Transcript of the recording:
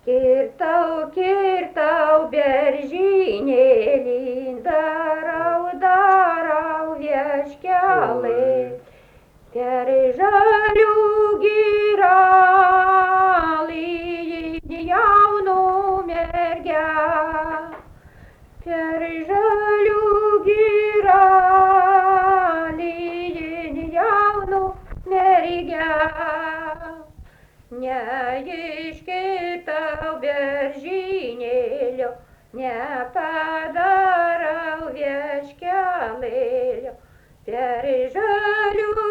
Kirtau, kirtau, beržynėlį, darau, darau vieškelį, per žalių giralį jaunų mergę, per žalių giralį jaunų mergę. Neiškirtau beržynėlio, nepadarau vieškelėlio, per žalių